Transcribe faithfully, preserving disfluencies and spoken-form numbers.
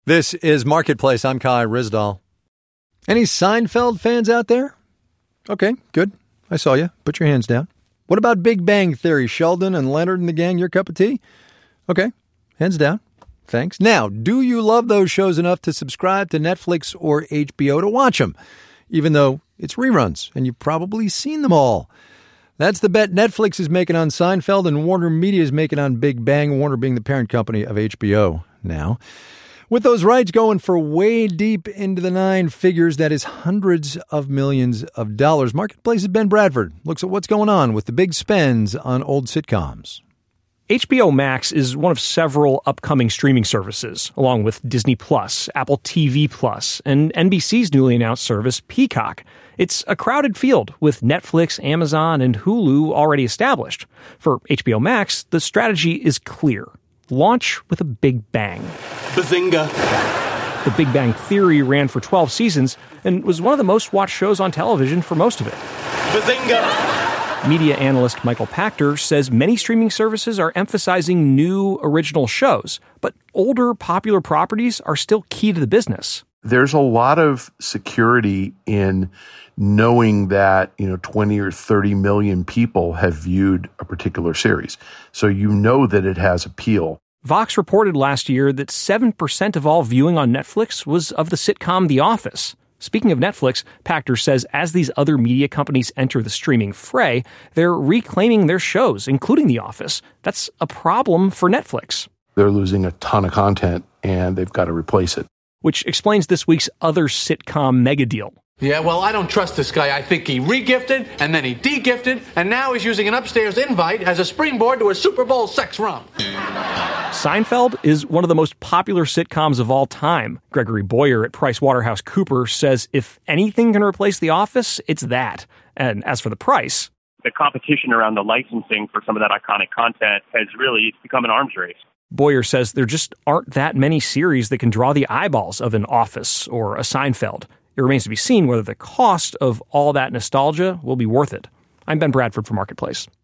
This is Marketplace. I'm Kai Ryssdal. Any Seinfeld fans out there? Okay, good. I saw you. Put your hands down. What about Big Bang Theory? Sheldon and Leonard and the gang, your cup of tea? Okay, hands down. Thanks. Now, do you love those shows enough to subscribe to Netflix or H B O to watch them, even though it's reruns and you've probably seen them all? That's the bet Netflix is making on Seinfeld and Warner Media is making on Big Bang, Warner being the parent company of H B O now. With those rights going for way deep into the nine figures, that is hundreds of millions of dollars. Marketplace's Ben Bradford looks at what's going on with the big spends on old sitcoms. H B O Max is one of several upcoming streaming services, along with Disney Plus, Apple T V Plus, and N B C's newly announced service, Peacock. It's a crowded field, with Netflix, Amazon, and Hulu already established. For H B O Max, the strategy is clear. Launch with a big bang. Bazinga. The Big Bang Theory ran for twelve seasons and was one of the most watched shows on television for most of it. Bazinga. Media analyst Michael Pachter says many streaming services are emphasizing new original shows, but older popular properties are still key to the business. There's a lot of security in knowing that, you know, twenty or thirty million people have viewed a particular series. So you know that it has appeal. Vox reported last year that seven percent of all viewing on Netflix was of the sitcom The Office. Speaking of Netflix, Pachter says as these other media companies enter the streaming fray, they're reclaiming their shows, including The Office. That's a problem for Netflix. They're losing a ton of content, and they've got to replace it. Which explains this week's other sitcom mega deal. Yeah, well, I don't trust this guy. I think he re-gifted, and then he de-gifted, and now he's using an upstairs invite as a springboard to a Super Bowl sex romp. Seinfeld is one of the most popular sitcoms of all time. Gregory Boyer at PricewaterhouseCoopers says if anything can replace The Office, it's that. And as for the price... The competition around the licensing for some of that iconic content has really become an arms race. Boyer says there just aren't that many series that can draw the eyeballs of an Office or a Seinfeld. It remains to be seen whether the cost of all that nostalgia will be worth it. I'm Ben Bradford for Marketplace.